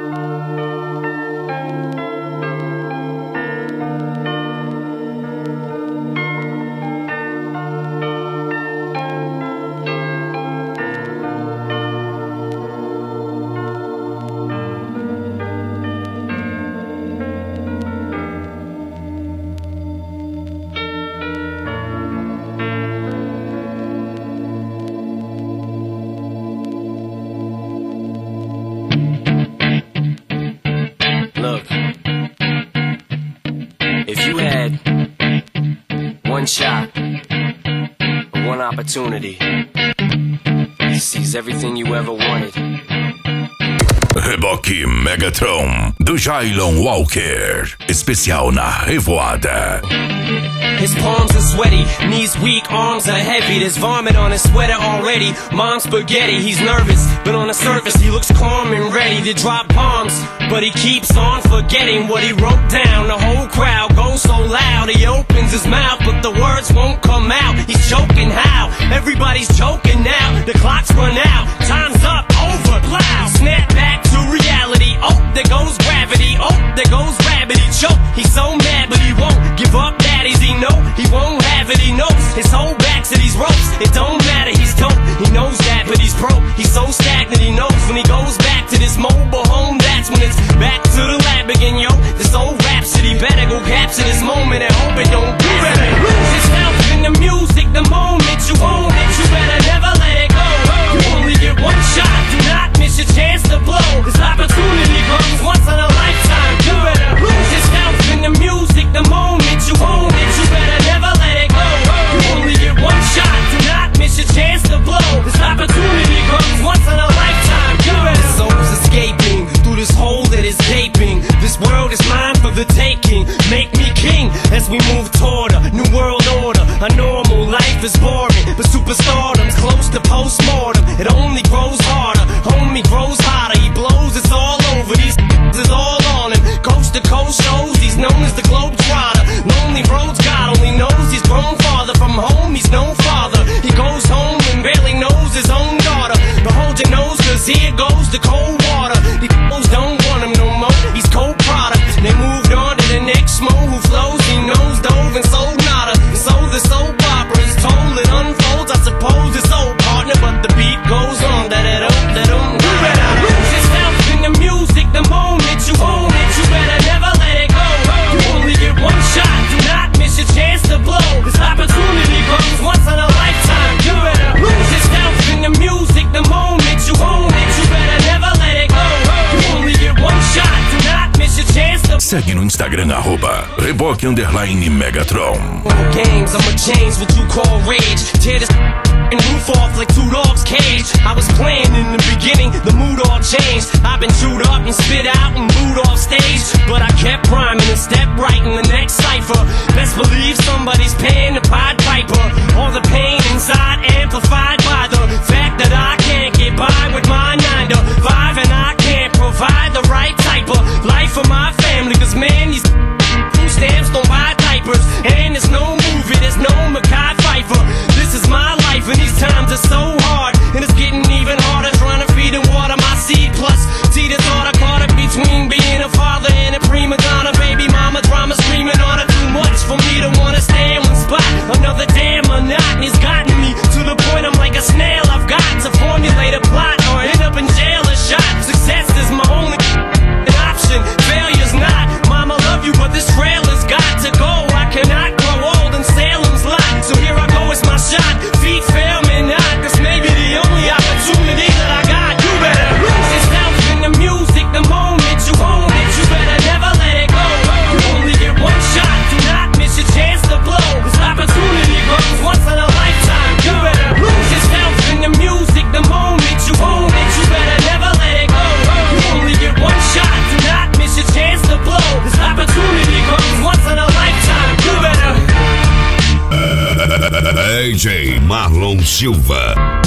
One shot, one opportunity to seize everything you ever wanted. Reboque Megatron do Jailon Walker, especial na Revoada. His palms are sweaty, knees weak, arms are heavy. There's vomit on his sweater already. Mom's spaghetti, he's nervous, but on the surface he looks calm and ready to drop bombs. But he keeps on forgetting what he wrote down. The whole crowd goes so loud, he opens his mouth, but the words won't come out. He's choking how? Everybody's choking now. The clock's run out, time's up, over, plow. Snap back to reality, oh, there goes gravity. Oh, there goes rabbit, he choke. He's so mad, but he won't give up, daddies, he know. He won't have it, he knows. His whole back to these ropes. It don't matter, he's dope. He knows that, but he's broke. He's so stagnant, he knows. When he goes back to this mobile home, that's when it's back to the lab again, yo. This old rhapsody better go capture this moment and hope it don't do it. Lose yourself in the music the moment you own it. You better never let it go. You only get one shot. Do not miss your chance to blow. This opportunity comes once in a lifetime. You better lose yourself in the music the moment you own it. You better never let it go. You only get one shot. Do not miss your chance to blow. This opportunity comes once in a lifetime. You better. Soul's escaping through this hole that is gaping. This world is mine for the taking. Make me king as we move toward a new world order. A normal life is boring, but superstardom's close to postmortem. It only grows harder, homie grows hotter. He blows, it's all over. These is all on him. Coast to coast shows, he's known as the Globetrotter. Lonely roads, God only knows he's grown farther from home. He's no father. He goes home and barely knows his own daughter. But hold your nose, cause here goes the cold water. These fools don't want him no more. He's cold product. They moved on to the next mo who flows. He knows dove and sold nada. And so the soap opera is told. It unfolds. I suppose it's old partner, but the beat goes on. You better lose yourself in the music the moment you own it. You better never let it go. You only get one shot. Do not miss your chance to blow. This opportunity comes once in a lifetime. You better lose yourself in the music the moment you own it. You better never let it go. You only get one shot. Do not miss your chance to. Segue no Instagram @Reboque_Megatron. Games, I'ma change what you call rage. Tear this and roof off like two dogs' cage. I was playing in the beginning, the mood all changed. I've been chewed up and spit out and booed off stage, but I kept rhyming and stepped right in the next cipher. Best believe somebody's paying the Pied Piper. All the pain inside amplified by the fact that I can't get by with my 9 to 5, and I can't provide the right type of life for my family. Cause man, these food stamps don't buy diapers, and there's no movie, there's no Mackay Pfeiffer. This is my life, and these times are so hard, and it's getting even harder trying to feed and water my seed. Plus, see the thought I caught up between being a father and a prima donna. Baby mama drama screaming on her. Too much for me to wanna stay in one spot. Another damn monotony's gotten me to the point I'm like a snail. I've got to formulate a plot or end up in jail or shot. Success is my only option. Failure's not. Mama love you, but this trailer's got to go. I cannot grow old in Salem's lot. So here I go, it's my shot. Feet fail me not. This may be the only opportunity that I got. You better lose yourself in the music the moment you own it. You better never let it go. You only get one shot. Do not miss your chance to blow. This opportunity comes once in a lifetime. You better lose yourself in the music the moment you own it. You better never let it go. You only get one shot. Do not miss your chance to blow. This opportunity comes once in a lifetime. You better. AJ Marlon Silva.